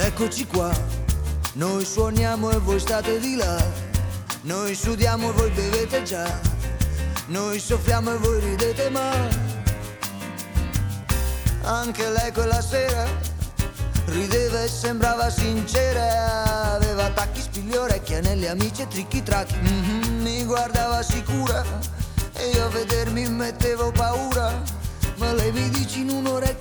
Eccoci qua, noi suoniamo e voi state di là, noi sudiamo e voi bevete già, noi soffriamo e voi ridete ma anche lei quella sera rideva e sembrava sincera, aveva tacchi, spilli, orecchie, anelli, amici e tricchi tracchi. Mi guardava sicura e io a vedermi mettevo paura, ma lei mi dice in un orecchio